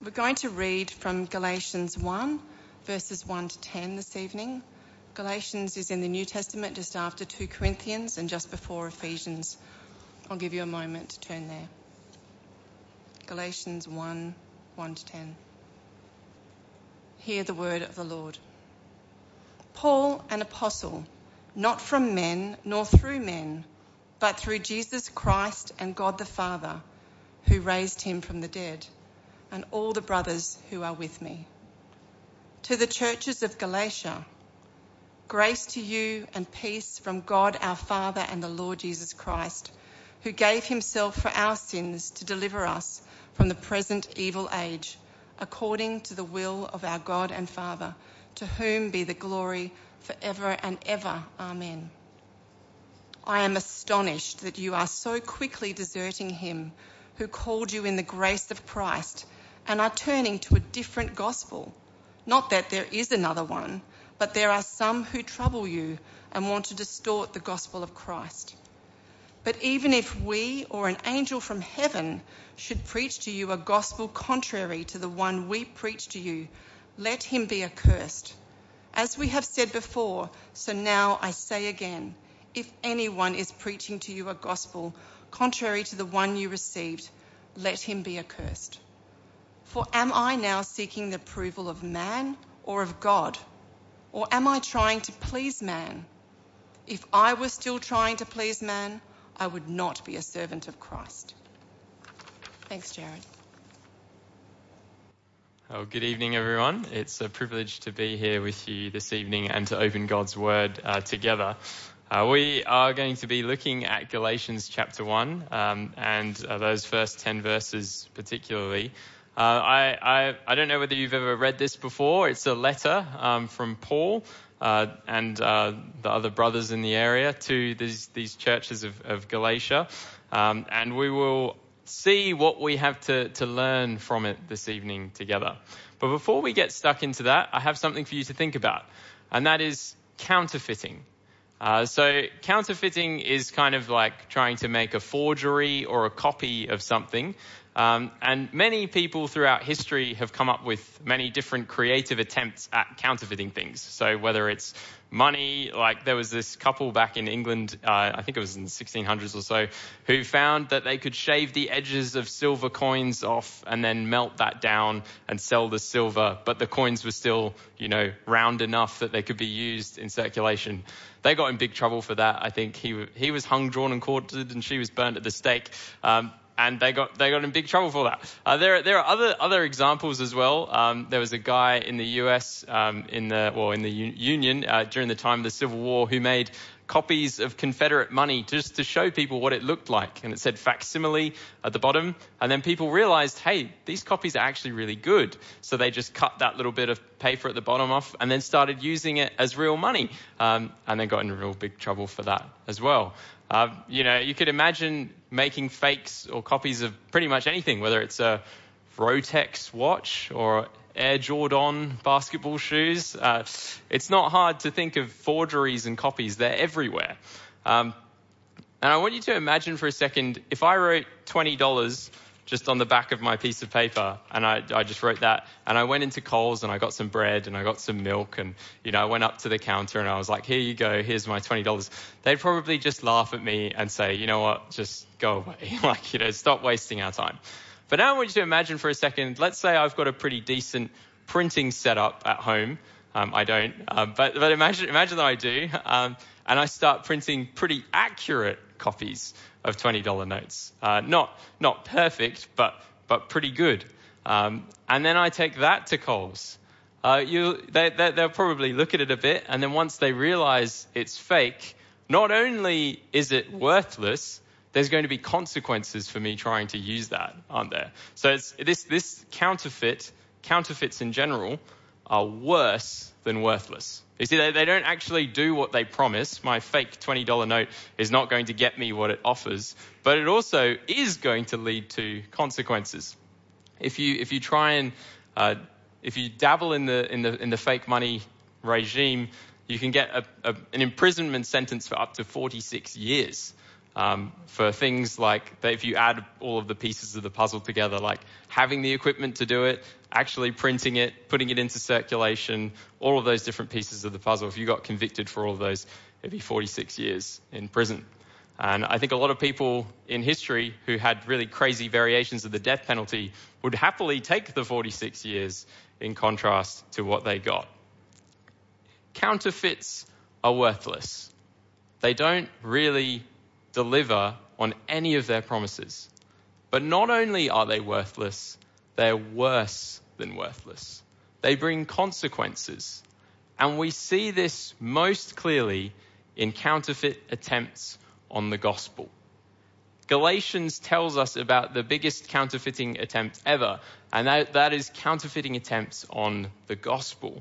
We're going to read from Galatians 1, verses 1 to 10 this evening. Galatians is in the New Testament just after 2 Corinthians and just before Ephesians. I'll give you a moment to turn there. Galatians 1, 1 to 10. Hear the word of the Lord. Paul, an apostle, not from men nor through men, but through Jesus Christ and God the Father, who raised him from the dead, and all the brothers who are with me. To the churches of Galatia, grace to you and peace from God our Father and the Lord Jesus Christ, who gave himself for our sins to deliver us from the present evil age, according to the will of our God and Father, to whom be the glory forever and ever. Amen. I am astonished that you are so quickly deserting him who called you in the grace of Christ and are turning to a different gospel. Not that there is another one, but there are some who trouble you and want to distort the gospel of Christ. But even if we or an angel from heaven should preach to you a gospel contrary to the one we preach to you, let him be accursed. As we have said before, so now I say again, if anyone is preaching to you a gospel contrary to the one you received, let him be accursed. For am I now seeking the approval of man or of God? Or am I trying to please man? If I were still trying to please man, I would not be a servant of Christ. Thanks, Jared. Oh, good evening, everyone. It's a privilege to be here with you this evening and to open God's Word together. We are going to be looking at Galatians chapter 1 and those first 10 verses particularly. I don't know whether you've ever read this before. It's a letter from Paul and the other brothers in the area to these churches of Galatia. And we will see what we have to learn from it this evening together. But before we get stuck into that, I have something for you to think about, and that is counterfeiting. So counterfeiting is kind of like trying to make a forgery or a copy of something. And many people throughout history have come up with many different creative attempts at counterfeiting things. So whether it's money, like there was this couple back in England, I think it was in the 1600s or so, who found that they could shave the edges of silver coins off and then melt that down and sell the silver, but the coins were still, round enough that they could be used in circulation. They got in big trouble for that. I think he was hung, drawn and quartered, and she was burnt at the stake. And they got in big trouble for that. There are other examples as well. There was a guy in the US in the Union during the time of the Civil War who made copies of Confederate money just to show people what it looked like, and it said facsimile at the bottom. And then people realized, hey, these copies are actually really good. So they just cut that little bit of paper at the bottom off and then started using it as real money, and then got in real big trouble for that as well. You could imagine making fakes or copies of pretty much anything, whether it's a Rotex watch or Air Jordan basketball shoes. It's not hard to think of forgeries and copies. They're everywhere. And I want you to imagine for a second, if I wrote $20 just on the back of my piece of paper, and I just wrote that, and I went into Coles and I got some bread and I got some milk, and I went up to the counter and I was like, here you go, here's my $20. They'd probably just laugh at me and say, you know what, just go away, stop wasting our time. But now I want you to imagine for a second, let's say I've got a pretty decent printing setup at home. I don't, but imagine that I do, and I start printing pretty accurate copies of $20 notes. Not perfect, but pretty good. And then I take that to Coles. They'll probably look at it a bit, and then once they realize it's fake, not only is it worthless, there's going to be consequences for me trying to use that, aren't there? So it's this counterfeits in general are worse than worthless. You see, they don't actually do what they promise. My fake $20 note is not going to get me what it offers, but it also is going to lead to consequences. If you try and if you dabble in the fake money regime, you can get an imprisonment sentence for up to 46 years. for things like that if you add all of the pieces of the puzzle together, like having the equipment to do it, actually printing it, putting it into circulation, all of those different pieces of the puzzle. If you got convicted for all of those, it'd be 46 years in prison. And I think a lot of people in history who had really crazy variations of the death penalty would happily take the 46 years in contrast to what they got. Counterfeits are worthless. They don't really deliver on any of their promises. But not only are they worthless, they're worse than worthless. They bring consequences. And we see this most clearly in counterfeit attempts on the gospel. Galatians tells us about the biggest counterfeiting attempt ever, and that is counterfeiting attempts on the gospel.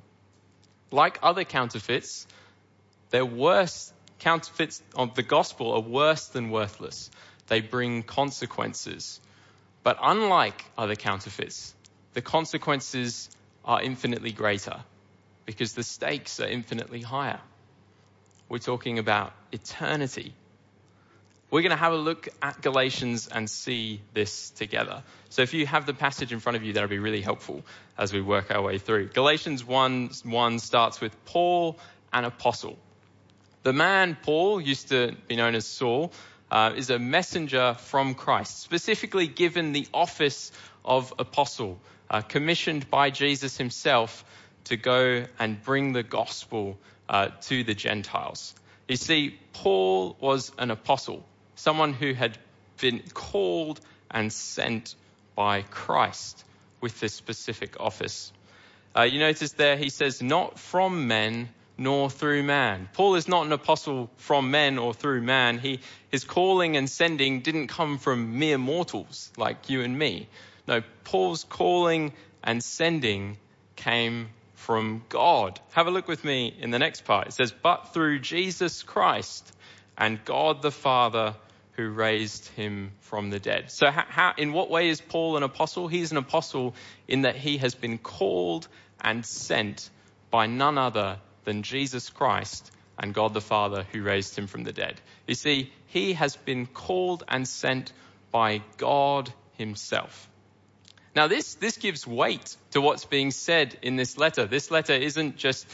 Like other counterfeits, they're worse. Counterfeits of the gospel are worse than worthless. They bring consequences. But unlike other counterfeits, the consequences are infinitely greater because the stakes are infinitely higher. We're talking about eternity. We're going to have a look at Galatians and see this together. So if you have the passage in front of you, that'll be really helpful as we work our way through. Galatians 1:1 starts with Paul, an apostle. The man Paul, used to be known as Saul, is a messenger from Christ, specifically given the office of apostle, commissioned by Jesus himself to go and bring the gospel to the Gentiles. You see, Paul was an apostle, someone who had been called and sent by Christ with this specific office. You notice there he says, not from men nor through man. Paul is not an apostle from men or through man. His calling and sending didn't come from mere mortals like you and me. No, Paul's calling and sending came from God. Have a look with me in the next part. It says, but through Jesus Christ and God the Father who raised him from the dead. So in what way is Paul an apostle? He's an apostle in that he has been called and sent by none other than Jesus Christ and God the Father who raised him from the dead. You see, he has been called and sent by God himself. Now, this gives weight to what's being said in this letter. This letter isn't just,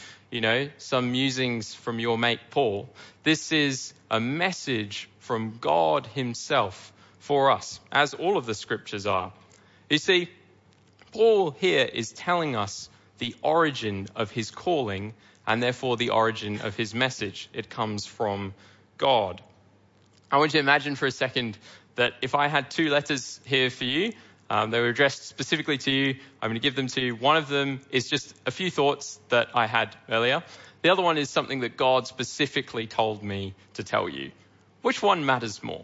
some musings from your mate Paul. This is a message from God himself for us, as all of the scriptures are. You see, Paul here is telling us the origin of his calling and therefore the origin of his message. It comes from God. I want you to imagine for a second that if I had two letters here for you, they were addressed specifically to you. I'm going to give them to you. One of them is just a few thoughts that I had earlier. The other one is something that God specifically told me to tell you. Which one matters more?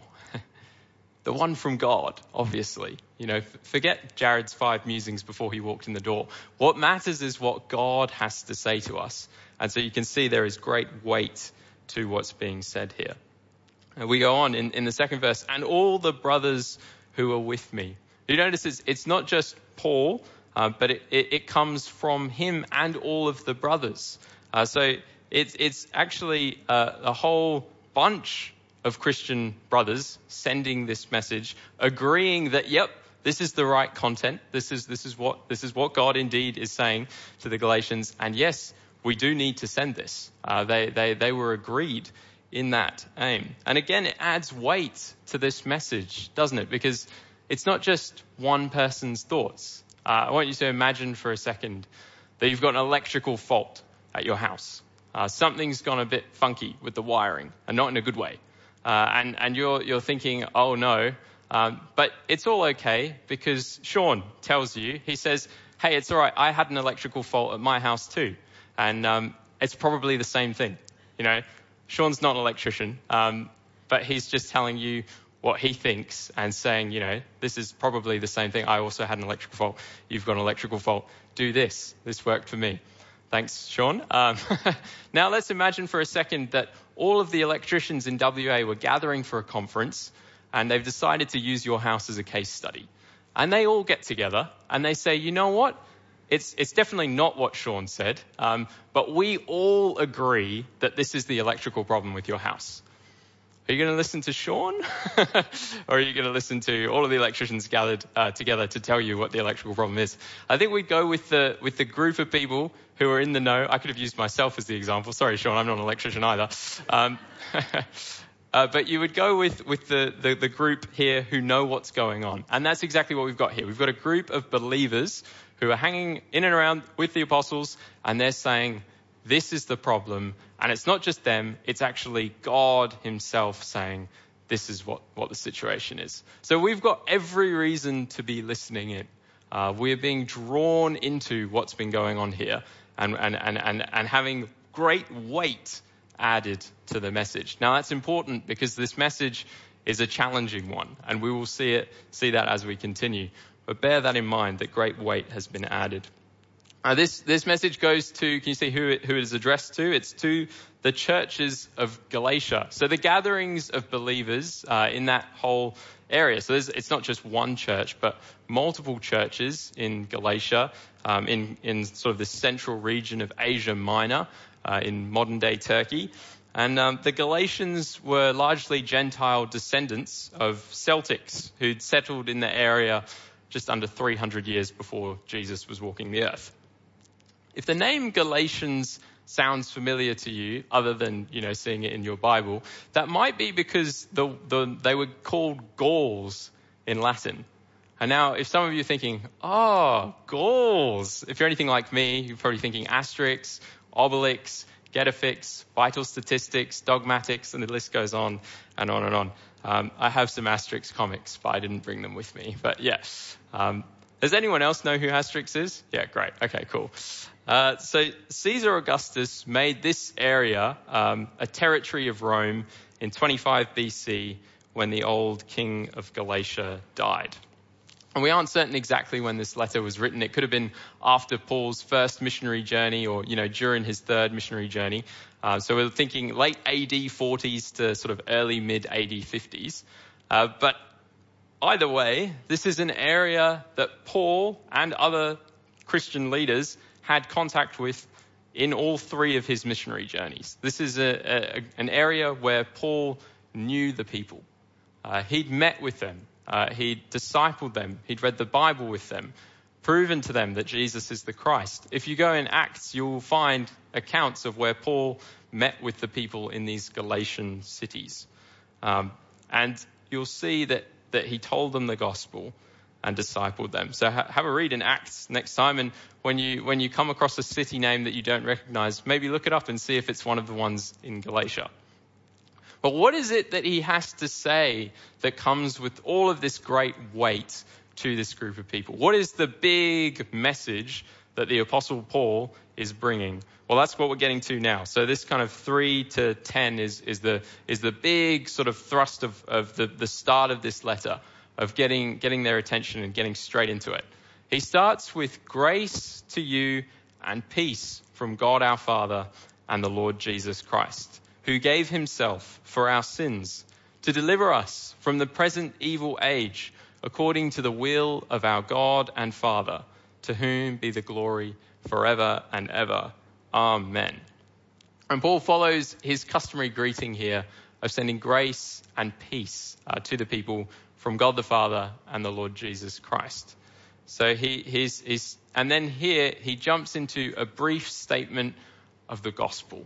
The one from God, obviously. Forget Jared's 5 musings before he walked in the door. What matters is what God has to say to us. And so you can see there is great weight to what's being said here. And we go on in the second verse, and all the brothers who are with me. You notice it's not just Paul, but it comes from him and all of the brothers. So it's actually a whole bunch of Christian brothers sending this message, agreeing that, yep, this is the right content. This is what God indeed is saying to the Galatians. And yes, we do need to send this. They were agreed in that aim. And again, it adds weight to this message, doesn't it? Because it's not just one person's thoughts. I want you to imagine for a second that you've got an electrical fault at your house. Something's gone a bit funky with the wiring, and not in a good way. And you're thinking, oh no, but it's all okay because Sean tells you, he says, hey, it's all right. I had an electrical fault at my house too. And it's probably the same thing. Sean's not an electrician, but he's just telling you what he thinks and saying, this is probably the same thing. I also had an electrical fault. You've got an electrical fault. Do this. This worked for me. Thanks, Sean. Now let's imagine for a second that all of the electricians in WA were gathering for a conference and they've decided to use your house as a case study. And they all get together and they say, you know what? It's definitely not what Sean said, but we all agree that this is the electrical problem with your house. Are you going to listen to Sean? Or are you going to listen to all of the electricians gathered together to tell you what the electrical problem is? I think we'd go with the group of people who are in the know. I could have used myself as the example. Sorry, Sean, I'm not an electrician either. But you would go with the group here who know what's going on. And that's exactly what we've got here. We've got a group of believers who are hanging in and around with the apostles, and they're saying, this is the problem. And it's not just them, it's actually God himself saying, this is what the situation is. So we've got every reason to be listening in. We're being drawn into what's been going on here and having great weight added to the message. Now that's important because this message is a challenging one, and we will see that as we continue. But bear that in mind, that great weight has been added. This message goes to, can you see who it is addressed to? It's to the churches of Galatia. So the gatherings of believers in that whole area. So it's not just one church, but multiple churches in Galatia, in sort of the central region of Asia Minor, in modern day Turkey. And the Galatians were largely Gentile descendants of Celtics who'd settled in the area just under 300 years before Jesus was walking the earth. If the name Galatians sounds familiar to you, other than, seeing it in your Bible, that might be because they were called Gauls in Latin. And now, if some of you are thinking, Gauls, if you're anything like me, you're probably thinking Asterix, Obelix, Getafix, Vital Statistics, Dogmatics, and the list goes on and on and on. I have some Asterix comics, but I didn't bring them with me. But yeah. Does anyone else know who Asterix is? Yeah, great. Okay, cool. So Caesar Augustus made this area a territory of Rome in 25 BC when the old king of Galatia died. And we aren't certain exactly when this letter was written. It could have been after Paul's first missionary journey or, during his third missionary journey. So we're thinking late AD 40s to sort of early mid AD 50s. But either way, this is an area that Paul and other Christian leaders had contact with in all three of his missionary journeys. This is an area where Paul knew the people. He'd met with them. He'd discipled them. He'd read the Bible with them, proven to them that Jesus is the Christ. If you go in Acts, you'll find accounts of where Paul met with the people in these Galatian cities. And you'll see that he told them the gospel and discipled them. So have a read in Acts next time, and when you come across a city name that you don't recognize, maybe look it up and see if it's one of the ones in Galatia. But what is it that he has to say that comes with all of this great weight to this group of people? What is the big message that the Apostle Paul is bringing? Well, that's what we're getting to now. So this kind of 3 to 10 is the big sort of thrust of the start of this letter, of getting their attention and getting straight into it. He starts with grace to you and peace from God our Father and the Lord Jesus Christ, who gave himself for our sins to deliver us from the present evil age, according to the will of our God and Father, to whom be the glory forever and ever. Amen. And Paul follows his customary greeting here of sending grace and peace to the people from God the Father and the Lord Jesus Christ. So and then here he jumps into a brief statement of the gospel.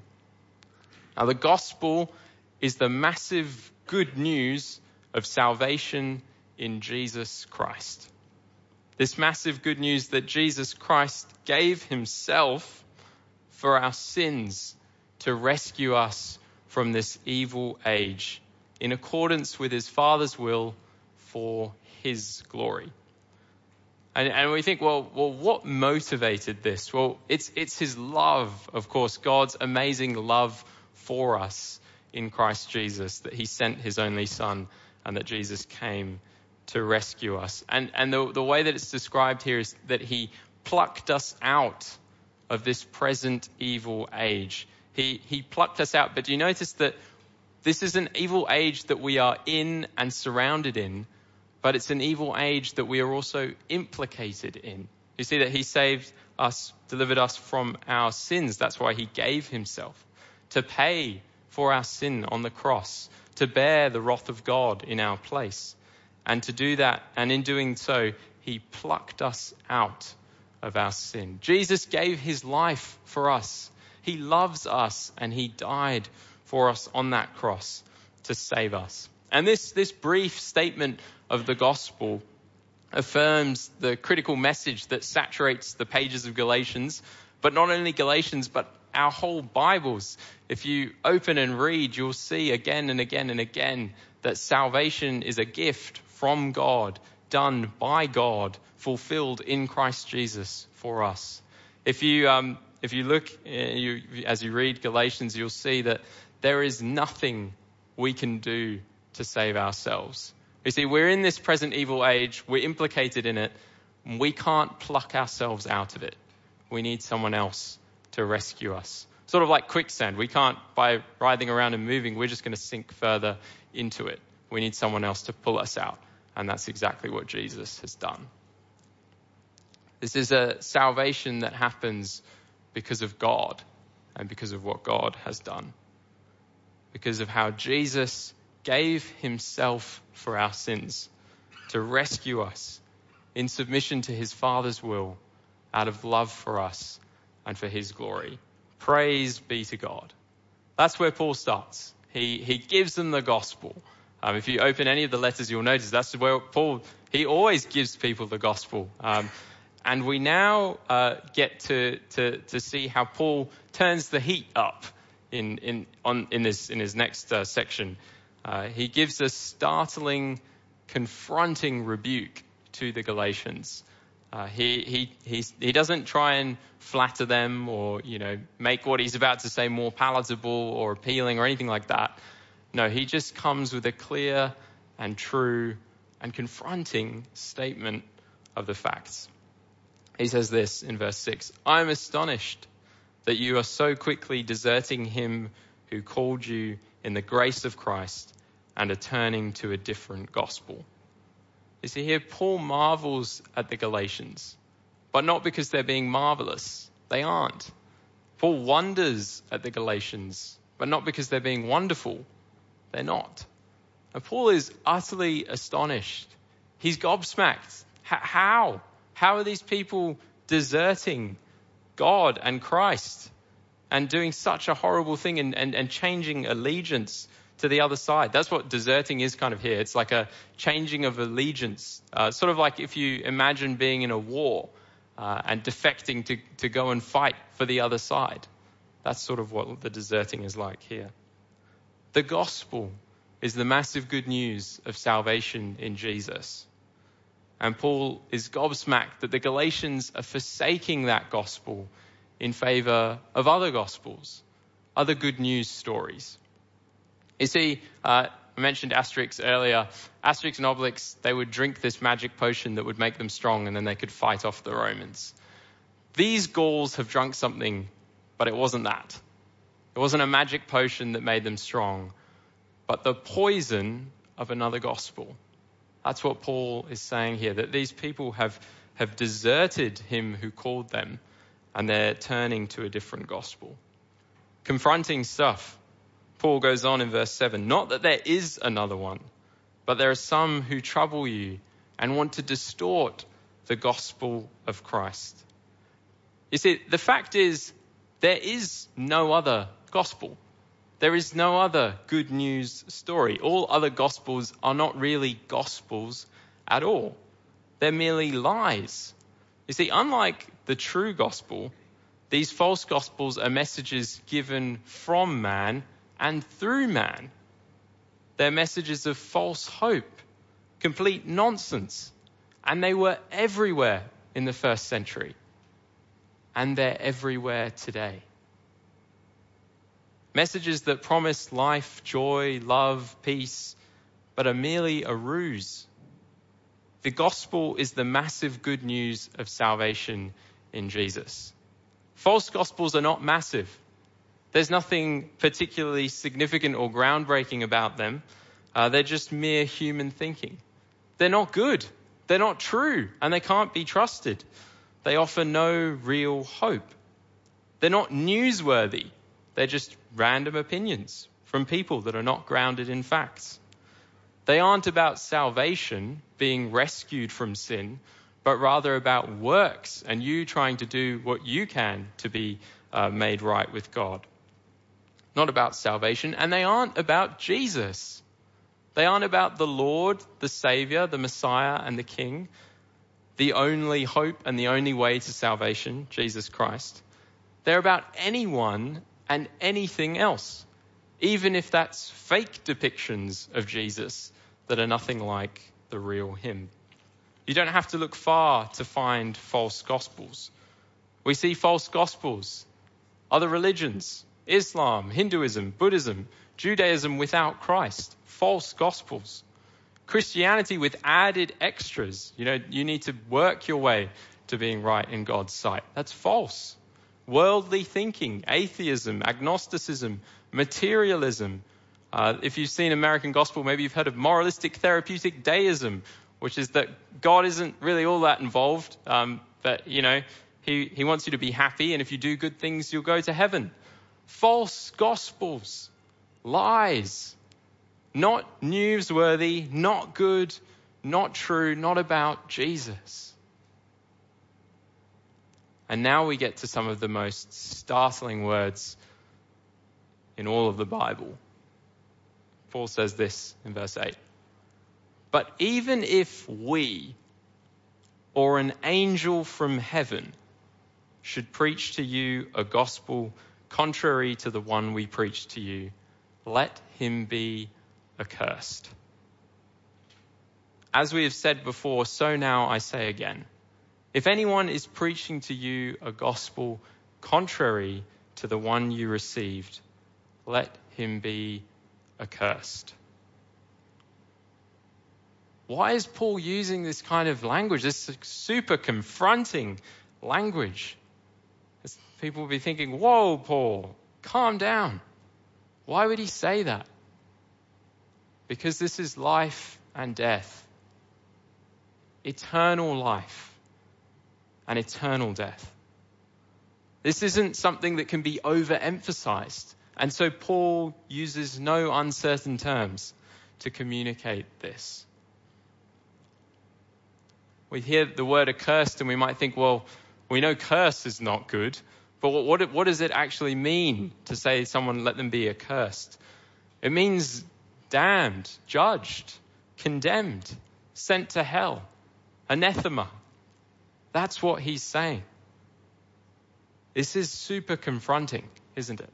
Now the gospel is the massive good news of salvation in Jesus Christ. This massive good news that Jesus Christ gave himself for our sins to rescue us from this evil age in accordance with his Father's will for his glory. And we think, well, what motivated this? Well, it's his love, of course, God's amazing love for us in Christ Jesus, that he sent his only Son and that Jesus came to rescue us. And the way that it's described here is that he plucked us out of this present evil age. He plucked us out. But do you notice that this is an evil age that we are in and surrounded in, but it's an evil age that we are also implicated in. You see that he saved us, delivered us from our sins. That's why he gave himself to pay for our sin on the cross, to bear the wrath of God in our place. And to do that, and in doing so, he plucked us out of our sin. Jesus gave his life for us. He loves us, and he died for us on that cross to save us. And this brief statement of the gospel affirms the critical message that saturates the pages of Galatians, but not only Galatians, but our whole Bibles. If you open and read, you'll see again and again and again that salvation is a gift from God, done by God, fulfilled in Christ Jesus for us. If you look, as you read Galatians, you'll see that there is nothing we can do to save ourselves. You see, we're in this present evil age. We're implicated in it. We can't pluck ourselves out of it. We need someone else to rescue us. Sort of like quicksand. We can't, by writhing around and moving, we're just going to sink further into it. We need someone else to pull us out. And that's exactly what Jesus has done. This is a salvation that happens because of God and because of what God has done. Because of how Jesus gave himself for our sins to rescue us in submission to his Father's will out of love for us and for his glory. Praise be to God. That's where Paul starts. He gives them the gospel. If you open any of the letters, you'll notice that's where Paul, he always gives people the gospel. And we now get to see how Paul turns the heat up in his next section. He gives a startling, confronting rebuke to the Galatians. He doesn't try and flatter them or, make what he's about to say more palatable or appealing or anything like that. No, he just comes with a clear and true and confronting statement of the facts. He says this in verse 6, "I am astonished that you are so quickly deserting him who called you in the grace of Christ and are turning to a different gospel." You see here, Paul marvels at the Galatians, but not because they're being marvelous. They aren't. Paul wonders at the Galatians, but not because they're being wonderful. They're not. And Paul is utterly astonished. He's gobsmacked. How? How are these people deserting God and Christ and doing such a horrible thing and changing allegiance to the other side? That's what deserting is kind of here. It's like a changing of allegiance. Sort of like if you imagine being in a war and defecting to go and fight for the other side. That's sort of what the deserting is like here. The gospel is the massive good news of salvation in Jesus. And Paul is gobsmacked that the Galatians are forsaking that gospel in favor of other gospels, other good news stories. You see, I mentioned Asterix earlier. Asterix and Obelix, they would drink this magic potion that would make them strong and then they could fight off the Romans. These Gauls have drunk something, but it wasn't that. It wasn't a magic potion that made them strong, but the poison of another gospel. That's what Paul is saying here, that these people have deserted him who called them and they're turning to a different gospel. Confronting stuff. Paul goes on in verse 7, "Not that there is another one, but there are some who trouble you and want to distort the gospel of Christ." You see, the fact is, there is no other gospel. There is no other good news story. All other gospels are not really gospels at all. They're merely lies. You see, unlike the true gospel, these false gospels are messages given from man and through man. They're messages of false hope, complete nonsense. And they were everywhere in the first century. And they're everywhere today. Messages that promise life, joy, love, peace, but are merely a ruse. The gospel is the massive good news of salvation in Jesus. False gospels are not massive. There's nothing particularly significant or groundbreaking about them. They're just mere human thinking. They're not good. They're not true, and they can't be trusted. They offer no real hope. They're not newsworthy. They're just random opinions from people that are not grounded in facts. They aren't about salvation, being rescued from sin, but rather about works and you trying to do what you can to be made right with God. Not about salvation, and they aren't about Jesus. They aren't about the Lord, the Savior, the Messiah, and the King, the only hope and the only way to salvation, Jesus Christ. They're about anyone and anything else, even if that's fake depictions of Jesus that are nothing like the real him. You don't have to look far to find false gospels. We see false gospels, other religions, Islam, Hinduism, Buddhism, Judaism without Christ, false gospels. Christianity with added extras. You need to work your way to being right in God's sight. That's false. Worldly thinking, atheism, agnosticism, materialism. If you've seen American Gospel, maybe you've heard of moralistic therapeutic deism, which is that God isn't really all that involved, but he wants you to be happy, and if you do good things, you'll go to heaven. False gospels, lies, not newsworthy, not good, not true, not about Jesus. And now we get to some of the most startling words in all of the Bible. Paul says this in verse 8. But even if we or an angel from heaven should preach to you a gospel contrary to the one we preach to you, let him be accursed. As we have said before, so now I say again. If anyone is preaching to you a gospel contrary to the one you received, let him be accursed. Why is Paul using this kind of language, this super confronting language? People will be thinking, whoa, Paul, calm down. Why would he say that? Because this is life and death. Eternal life and eternal death. This isn't something that can be overemphasized. And so Paul uses no uncertain terms to communicate this. We hear the word accursed and we might think, well, we know curse is not good, but what does it actually mean to say someone let them be accursed? It means damned, judged, condemned, sent to hell, anathema. That's what he's saying. This is super confronting, isn't it?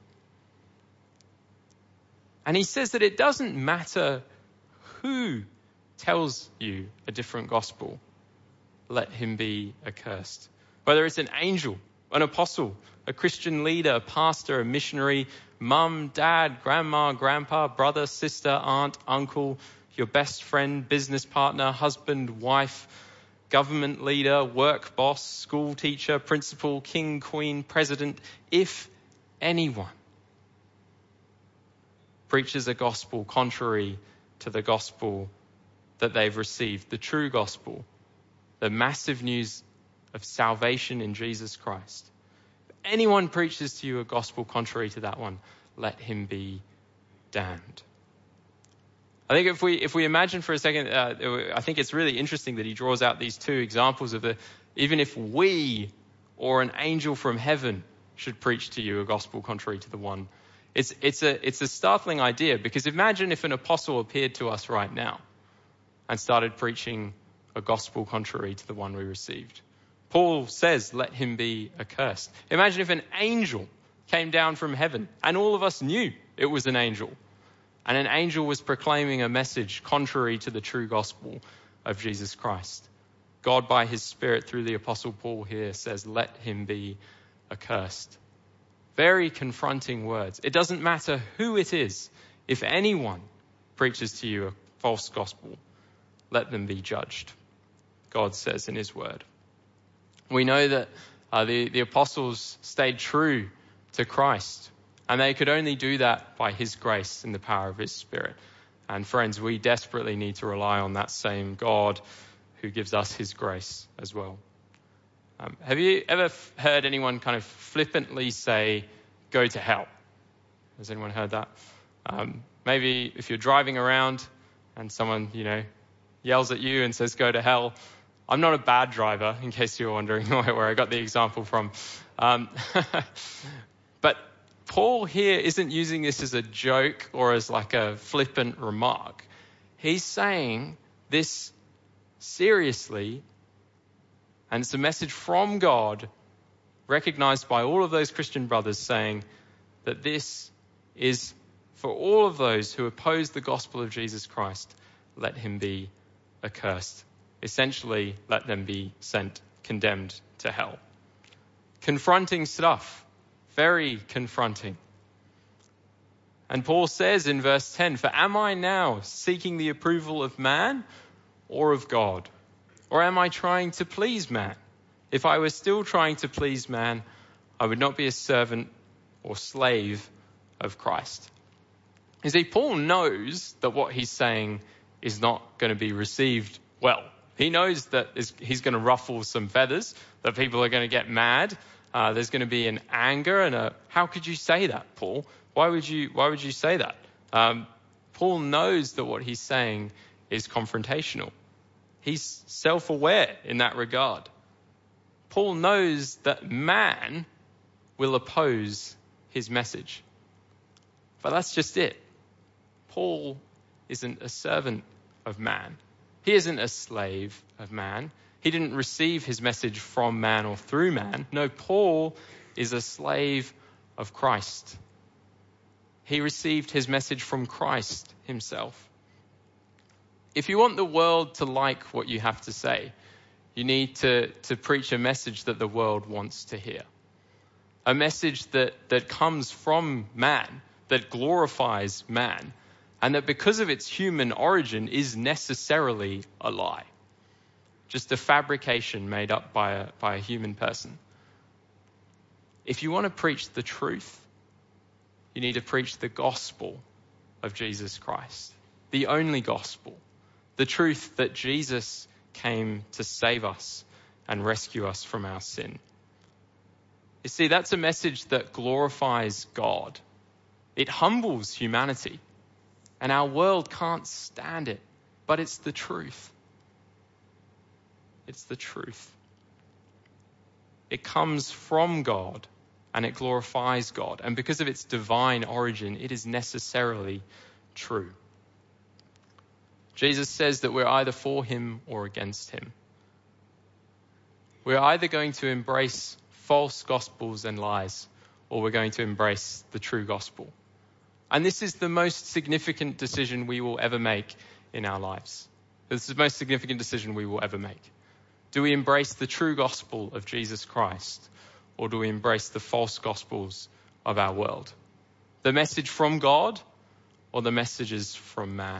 And he says that it doesn't matter who tells you a different gospel, let him be accursed. Whether it's an angel, an apostle, a Christian leader, a pastor, a missionary, mum, dad, grandma, grandpa, brother, sister, aunt, uncle, your best friend, business partner, husband, wife, government leader, work boss, school teacher, principal, king, queen, president, if anyone preaches a gospel contrary to the gospel that they've received, the true gospel, the massive news of salvation in Jesus Christ. If anyone preaches to you a gospel contrary to that one, let him be damned. I think if we imagine for a second, I think it's really interesting that he draws out these two examples of even if we or an angel from heaven should preach to you a gospel contrary to the one. It's a startling idea, because imagine if an apostle appeared to us right now and started preaching a gospel contrary to the one we received. Paul says, let him be accursed. Imagine if an angel came down from heaven and all of us knew it was an angel. And an angel was proclaiming a message contrary to the true gospel of Jesus Christ. God, by his Spirit, through the Apostle Paul here, says, let him be accursed. Very confronting words. It doesn't matter who it is. If anyone preaches to you a false gospel, let them be judged, God says in his word. We know that the apostles stayed true to Christ, and they could only do that by his grace and the power of his Spirit. And friends, we desperately need to rely on that same God who gives us his grace as well. Have you ever heard anyone kind of flippantly say, go to hell? Has anyone heard that? Maybe if you're driving around and someone, yells at you and says, go to hell. I'm not a bad driver, in case you're wondering where I got the example from. But Paul here isn't using this as a joke or as like a flippant remark. He's saying this seriously, and it's a message from God, recognized by all of those Christian brothers, saying that this is for all of those who oppose the gospel of Jesus Christ, let him be accursed. Essentially, let them be sent, condemned to hell. Confronting stuff. Very confronting. And Paul says in verse 10, for am I now seeking the approval of man or of God? Or am I trying to please man? If I were still trying to please man, I would not be a servant or slave of Christ. You see, Paul knows that what he's saying is not going to be received well. He knows that he's going to ruffle some feathers, that people are going to get mad. There's going to be an anger and how could you say that, Paul? Why would you say that? Paul knows that what he's saying is confrontational. He's self-aware in that regard. Paul knows that man will oppose his message. But that's just it. Paul isn't a servant of man. He isn't a slave of man. He didn't receive his message from man or through man. No, Paul is a slave of Christ. He received his message from Christ himself. If you want the world to like what you have to say, you need to preach a message that the world wants to hear. A message that comes from man, that glorifies man, and that because of its human origin is necessarily a lie. Just a fabrication made up by a human person. If you want to preach the truth, you need to preach the gospel of Jesus Christ. The only gospel. The truth that Jesus came to save us and rescue us from our sin. You see, that's a message that glorifies God. It humbles humanity. And our world can't stand it. But it's the truth. It's the truth. It comes from God and it glorifies God. And because of its divine origin, it is necessarily true. Jesus says that we're either for him or against him. We're either going to embrace false gospels and lies, or we're going to embrace the true gospel. And this is the most significant decision we will ever make in our lives. This is the most significant decision we will ever make. Do we embrace the true gospel of Jesus Christ, or do we embrace the false gospels of our world? The message from God, or the messages from man?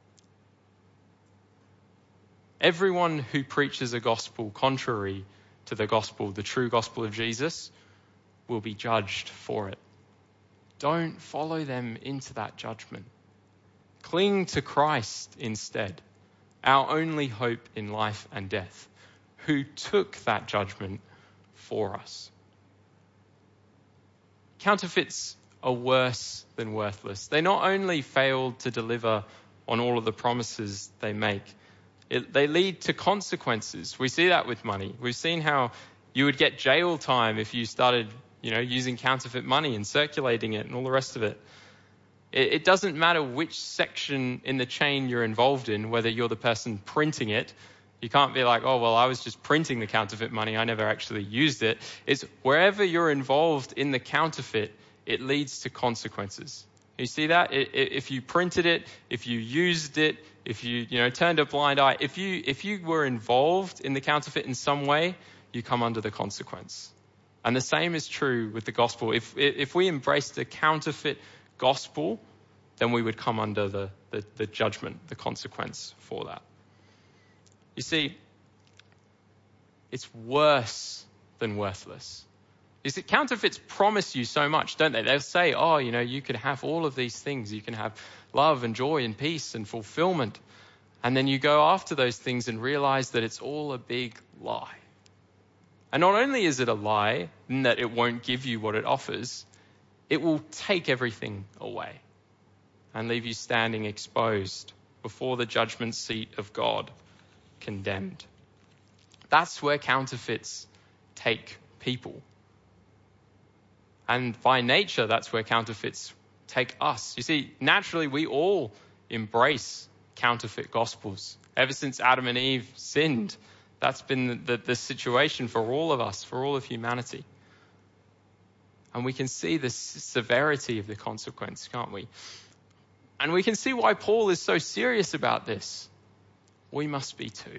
Everyone who preaches a gospel contrary to the gospel, the true gospel of Jesus, will be judged for it. Don't follow them into that judgment. Cling to Christ instead, our only hope in life and death, who took that judgment for us. Counterfeits are worse than worthless. They not only fail to deliver on all of the promises they make, they lead to consequences. We see that with money. We've seen how you would get jail time if you started, using counterfeit money and circulating it and all the rest of it. It doesn't matter which section in the chain you're involved in, whether you're the person printing it. You can't be like, oh, well, I was just printing the counterfeit money. I never actually used it. It's wherever you're involved in the counterfeit, it leads to consequences. You see that? If you printed it, if you used it, if you turned a blind eye, if you were involved in the counterfeit in some way, you come under the consequence. And the same is true with the gospel. If we embraced the counterfeit gospel, then we would come under the judgment, the consequence for that. You see, it's worse than worthless. You see, counterfeits promise you so much, don't they? They'll say, oh, you can have all of these things. You can have love and joy and peace and fulfillment. And then you go after those things and realize that it's all a big lie. And not only is it a lie in that it won't give you what it offers, it will take everything away. and leave you standing exposed before the judgment seat of God, condemned. That's where counterfeits take people. And by nature, that's where counterfeits take us. You see, naturally, we all embrace counterfeit gospels. Ever since Adam and Eve sinned, that's been the situation for all of us, for all of humanity. And we can see the severity of the consequence, can't we? And we can see why Paul is so serious about this. We must be too.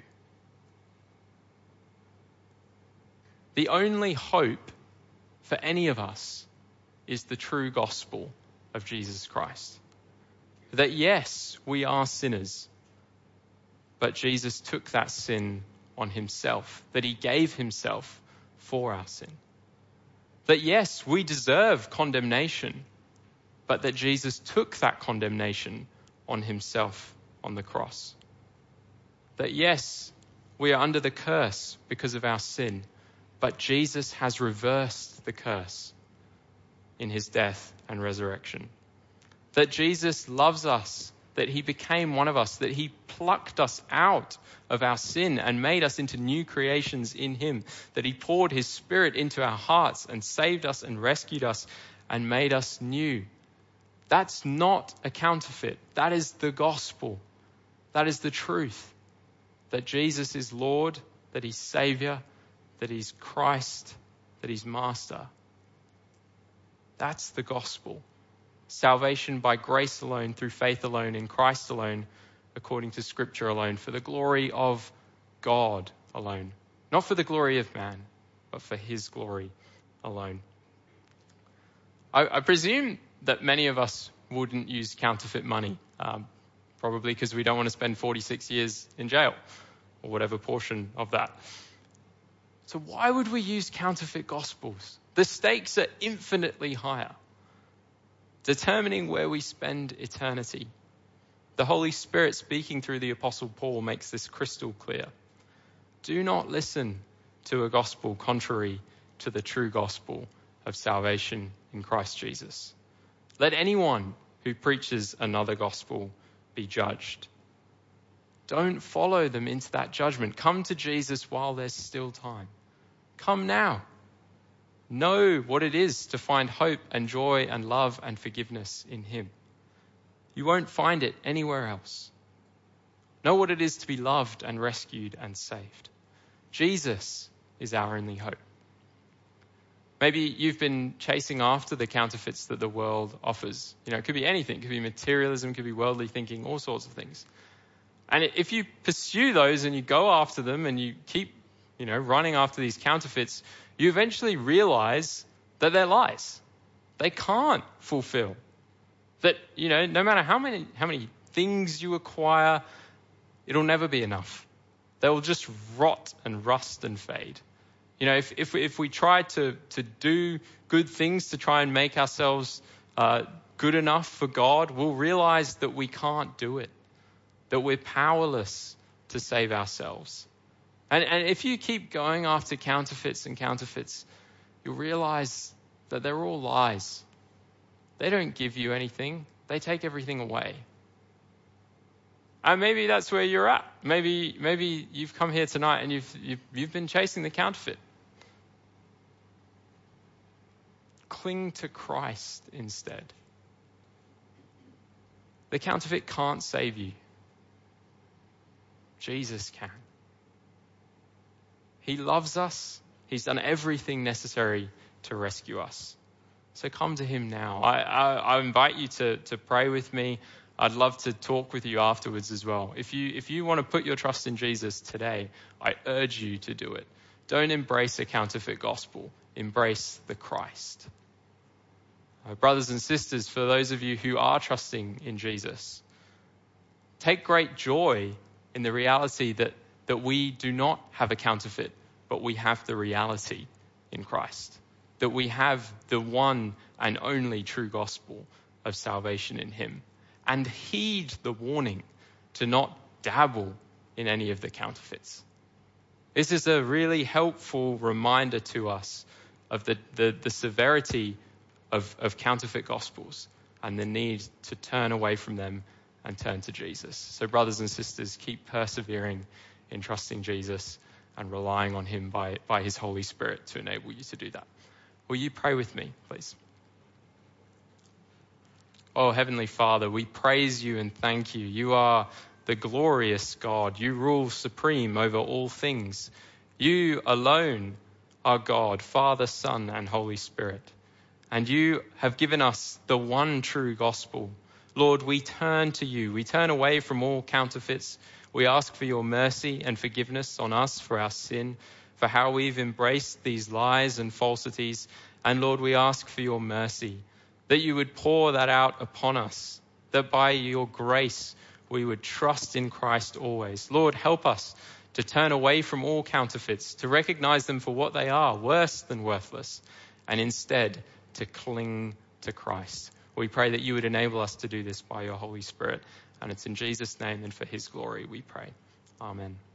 The only hope for any of us is the true gospel of Jesus Christ. That yes, we are sinners, but Jesus took that sin on himself, that he gave himself for our sin. That yes, we deserve condemnation, but that Jesus took that condemnation on himself on the cross. That yes, we are under the curse because of our sin, but Jesus has reversed the curse in his death and resurrection. That Jesus loves us, that he became one of us, that he plucked us out of our sin and made us into new creations in him, that he poured his Spirit into our hearts and saved us and rescued us and made us new. That's not a counterfeit. That is the gospel. That is the truth. That Jesus is Lord, that he's Savior, that he's Christ, that he's Master. That's the gospel. Salvation by grace alone, through faith alone, in Christ alone, according to Scripture alone, for the glory of God alone. Not for the glory of man, but for his glory alone. I presume that many of us wouldn't use counterfeit money, probably because we don't want to spend 46 years in jail, or whatever portion of that. So why would we use counterfeit gospels? The stakes are infinitely higher, determining where we spend eternity. The Holy Spirit speaking through the Apostle Paul makes this crystal clear. Do not listen to a gospel contrary to the true gospel of salvation in Christ Jesus. Let anyone who preaches another gospel be judged. Don't follow them into that judgment. Come to Jesus while there's still time. Come now. Know what it is to find hope and joy and love and forgiveness in him. You won't find it anywhere else. Know what it is to be loved and rescued and saved. Jesus is our only hope. Maybe you've been chasing after the counterfeits that the world offers. It could be anything. It could be materialism, it could be worldly thinking, all sorts of things. And if you pursue those and you go after them and you keep, running after these counterfeits, you eventually realize that they're lies. They can't fulfill. That, no matter how many things you acquire, it'll never be enough. They will just rot and rust and fade. If we try to do good things to try and make ourselves good enough for God, we'll realize that we can't do it, that we're powerless to save ourselves. And if you keep going after counterfeits, you'll realize that they're all lies. They don't give you anything. They take everything away. And maybe that's where you're at. Maybe you've come here tonight and you've been chasing the counterfeit. Cling to Christ instead. The counterfeit can't save you. Jesus can. He loves us. He's done everything necessary to rescue us. So come to him now. I invite you to pray with me. I'd love to talk with you afterwards as well. If you want to put your trust in Jesus today, I urge you to do it. Don't embrace a counterfeit gospel. Embrace the Christ. Brothers and sisters, for those of you who are trusting in Jesus, take great joy in the reality that we do not have a counterfeit, but we have the reality in Christ. That we have the one and only true gospel of salvation in him. And heed the warning to not dabble in any of the counterfeits. This is a really helpful reminder to us of the severity of counterfeit gospels. and the need to turn away from them and turn to Jesus. So brothers and sisters, keep persevering in trusting Jesus and relying on him by his Holy Spirit to enable you to do that. Will you pray with me, please? Oh, Heavenly Father, we praise you and thank you. You are the glorious God. You rule supreme over all things. You alone are God, Father, Son, and Holy Spirit. And you have given us the one true gospel. Lord, we turn to you. We turn away from all counterfeits. We ask for your mercy and forgiveness on us for our sin, for how we've embraced these lies and falsities. And Lord, we ask for your mercy, that you would pour that out upon us, that by your grace we would trust in Christ always. Lord, help us to turn away from all counterfeits, to recognize them for what they are, worse than worthless, and instead to cling to Christ. We pray that you would enable us to do this by your Holy Spirit. And it's in Jesus' name and for his glory we pray. Amen.